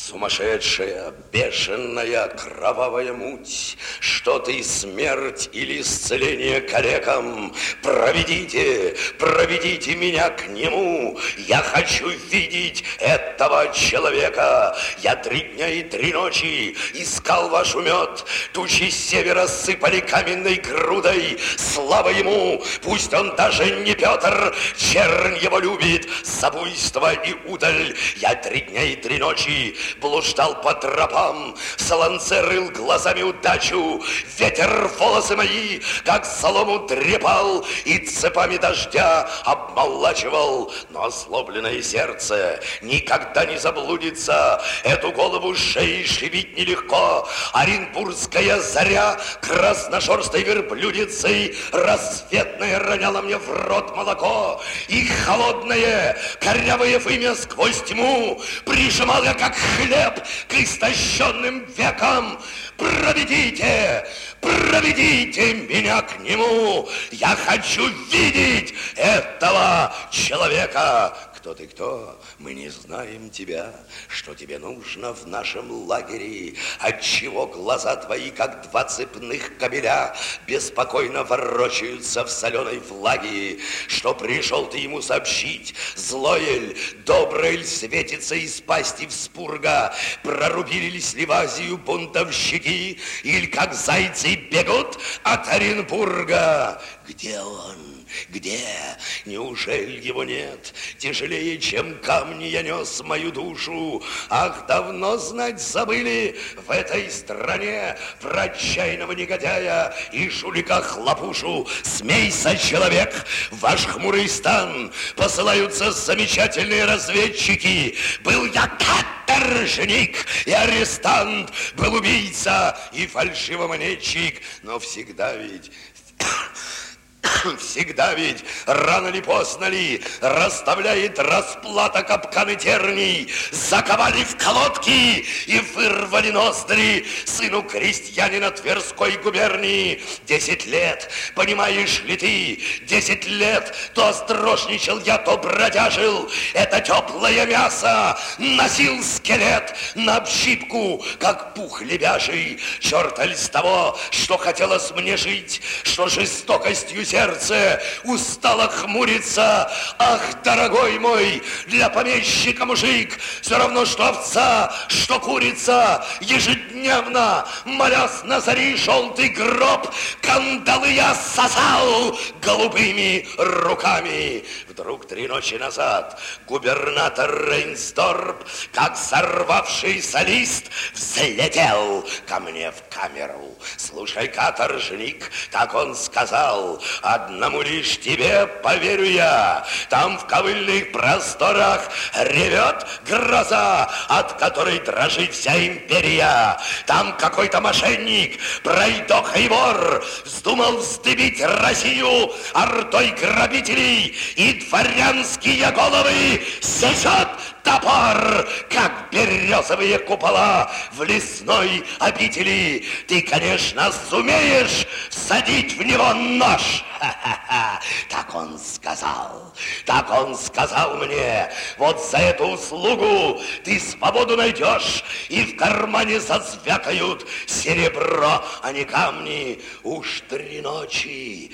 Сумасшедшая, бешеная, кровавая муть, что ты, смерть или исцеление калекам, проведите, проведите меня к нему. Я хочу видеть этого человека. Я 3 дня и 3 ночи искал ваш умет. Тучи с севера сыпали каменной грудой. Слава ему, пусть он даже не Петр, чернь его любит за буйство и удаль. Я 3 дня и 3 ночи блуждал по тропам, в солонце рыл глазами удачу. Ветер волосы мои, как солому трепал, и цепами дождя обмолачивал. Но озлобленное сердце никогда не заблудится. Эту голову шеи шибить нелегко. Оренбургская заря красношерстой верблюдицей рассветная роняла мне в рот молоко. И холодное, корявое вымя сквозь тьму прижимал я, как хлеб, к истощенным векам. Проведите, проведите меня к нему. Я хочу видеть этого человека. Кто ты, кто? Мы не знаем тебя. Что тебе нужно в нашем лагере? Отчего глаза твои, как 2 цепных кабеля, беспокойно ворочаются в соленой влаге? Что пришел ты ему сообщить? Злое ль, доброе ль светится из пасти вспурга? Прорубились ли в Азию бунтовщики? Или как зайцы бегут от Оренбурга? Где он? Где? Неужели его нет? Тяжелее, чем камни, я нес мою душу. Ах, давно знать забыли в этой стране про отчаянного негодяя и жулика Хлопушу. Смейся, человек, в ваш хмурый стан посылаются замечательные разведчики. Был я каторжник и арестант, был убийца и фальшивомонетчик, но всегда ведь рано ли, поздно ли, расставляет расплата капканы терний. Заковали в колодки и вырвали ноздри сыну крестьянина Тверской губернии. 10 лет, понимаешь ли ты, 10 лет то острожничал я, то бродяжил. Это теплое мясо носил скелет на общипку, как пух лебяжий. Черт ли с того, что хотелось мне жить, что жестокостью сердце устало хмурится. Ах, дорогой мой, для помещика мужик все равно, что овца, что курица. Ежедневно, молясь на зари желтый гроб, кандалы я сосал голубыми руками. Вдруг 3 ночи назад губернатор Рейнсдорп, как сорвавшийся лист, взлетел ко мне в камеру. Слушай, каторжник, так он сказал: одному лишь тебе поверю я. Там в ковыльных просторах ревет гроза, от которой дрожит вся империя. Там какой-то мошенник, пройдоха и вор, вздумал вздыбить Россию ордой грабителей, и дворянские головы сечет топор, как березовые купола в лесной обители. Ты, конечно, сумеешь всадить в него нож. Ха-ха-ха. Так он сказал мне. Вот за эту услугу ты свободу найдешь, и в кармане зазвякают серебро, а не камни. Уж 3 ночи,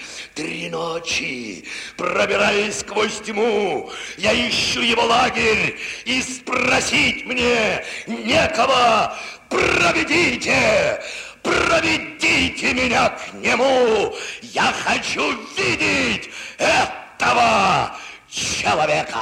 пробираясь сквозь тьму, я ищу его лагерь, и спросить мне некого. Проведите меня к нему. Я хочу видеть этого человека.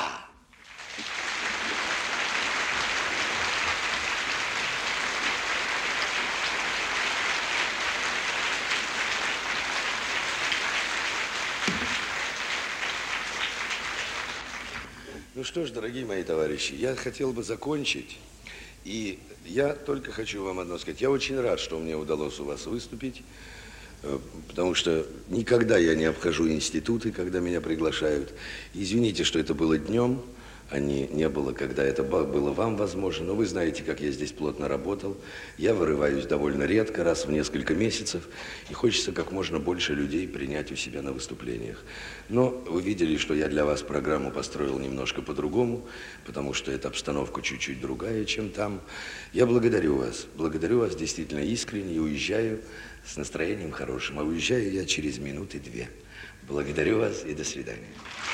Ну что ж, дорогие мои товарищи, я хотел бы закончить. И я только хочу вам одно сказать. Я очень рад, что мне удалось у вас выступить, потому что никогда я не обхожу институты, когда меня приглашают. Извините, что это было днем, не было, когда это было вам возможно. Но вы знаете, как я здесь плотно работал. Я вырываюсь довольно редко, раз в несколько месяцев. И хочется как можно больше людей принять у себя на выступлениях. Но вы видели, что я для вас программу построил немножко по-другому, потому что эта обстановка чуть-чуть другая, чем там. Я благодарю вас действительно искренне и уезжаю с настроением хорошим. А уезжаю я через минуты 2. Благодарю вас и до свидания.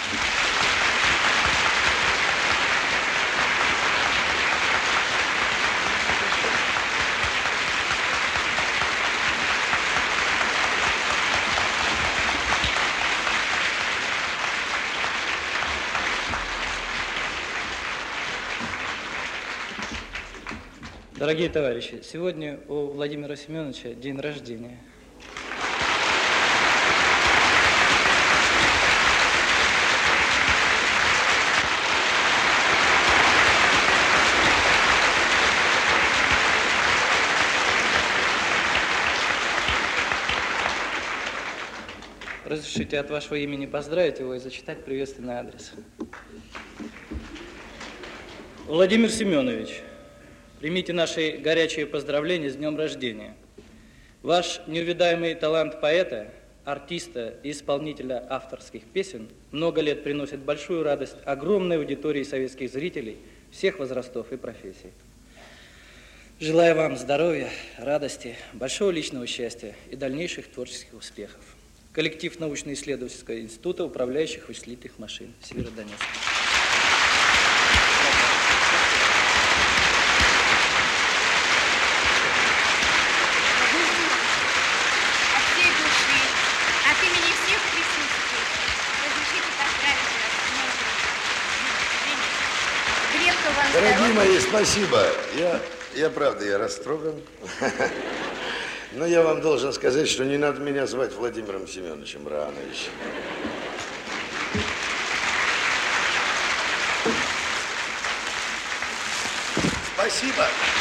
Дорогие товарищи, сегодня у Владимира Семеновича день рождения. Разрешите от вашего имени поздравить его и зачитать приветственный адрес. Владимир Семенович, примите наши горячие поздравления с днем рождения. Ваш неувидаемый талант поэта, артиста и исполнителя авторских песен много лет приносит большую радость огромной аудитории советских зрителей всех возрастов и профессий. Желаю вам здоровья, радости, большого личного счастья и дальнейших творческих успехов. Коллектив научно-исследовательского института управляющих вычислительных машин Северодонецка. Дорогие мои, спасибо. Я правда, я растроган. Но я вам должен сказать, что не надо меня звать Владимиром Семеновичем, рано еще. Спасибо.